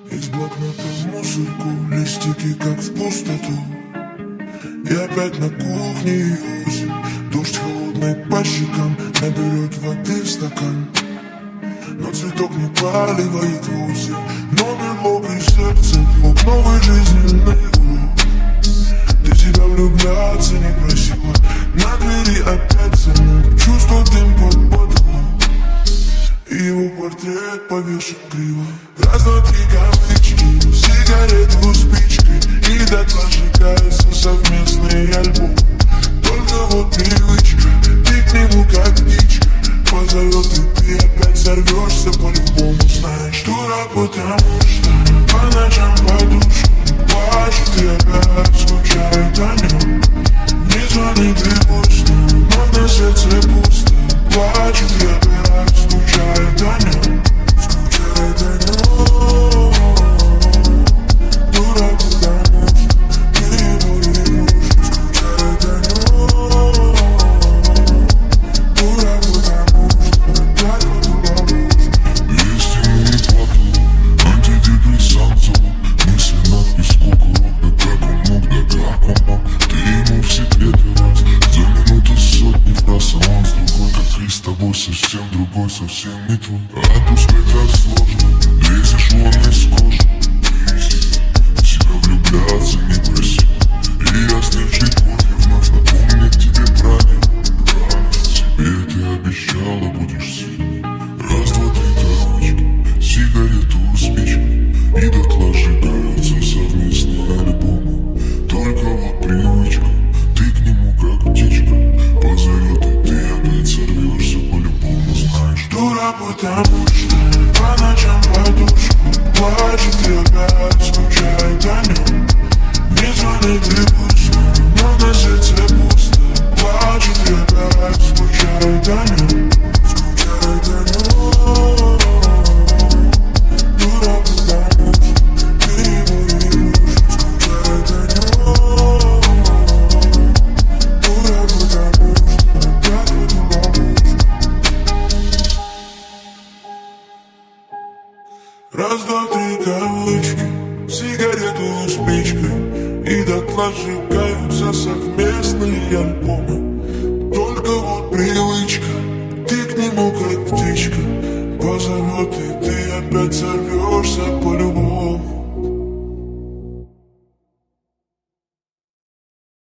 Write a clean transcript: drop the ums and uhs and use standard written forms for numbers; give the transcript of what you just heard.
Из блокнота мусорку, листики как в пустоту. И опять на кухне осень. Дождь холодный по щекам, наберет воды в стакан. Но цветок не поливает вовсе. Новый мокрый сердце, блок, новый жизненный урок. Ты себя влюбляться не просила. На двери опять замок, чувство дым под потолок. И его портрет повешен криво. Раз, два, три кавычки, сигарету спичкой. И дотла сжигается совместный альбом. Только вот привычка, ты к нему как птичка. Позовет и ты опять сорвешься по-любому. Знаешь, дура, потому что по ночам подушку плачет и опять скучает о нем. Не звони, ты пусто, но на сердце пусто. Плачет и опять скучает о нем. Скучает о нем. Дура, потому что ты его не любишь. Скучает о нем. Дура, потому что опять в эту ловушку. Если не плакал, антидепрессант зовут. Мысленно из кукурок, да как он мог, да как он мог. Ты ему в секреты раз, за минуту сотни фраз. А он с другой, как и с тобой, совсем другой, совсем не твой. Отпускай так сложно, лезешь вон из кожи. Себя влюбляться не просил. И остывший кофе вновь напомнит тебе про него. Себе ты обещала, будешь сильной. Раз, два, три кавычки, сигарету спичкой. И дотла сжигаются совместные альбомы. Только вот привычка, ты к нему как птичка. Позовет и ты опять сорвешься по-любому. Знаешь, дура, потому что по ночам подушку плачет и опять скучает о нем. Не звони, ты пусто, но на сердце пусто. Плачет и опять скучает о нем. Скучает о нем. Дура, потому что ты его не любишь. Скучает о нем. Дура, потому что опять в эту ловушку. Раз, два, три кавычки, сигарету спичкой. И дотла сжигаются совместные альбомы. Только вот привычка, ты к нему как птичка. Позовет и ты опять сорвешь.